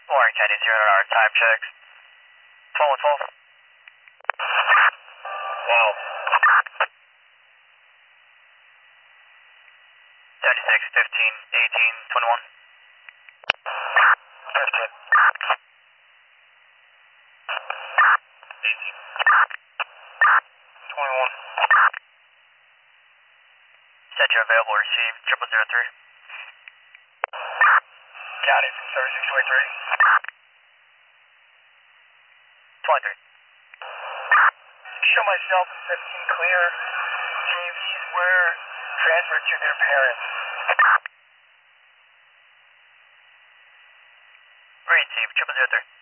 Warren County 0 time checks. 12 12. Wow. 36, 15, 18, 21. 15. 18. 21. Set your available receive 0003. County from 3623. 23. Show myself and 15 clear. JVs were transferred to their parents. Receive 0003.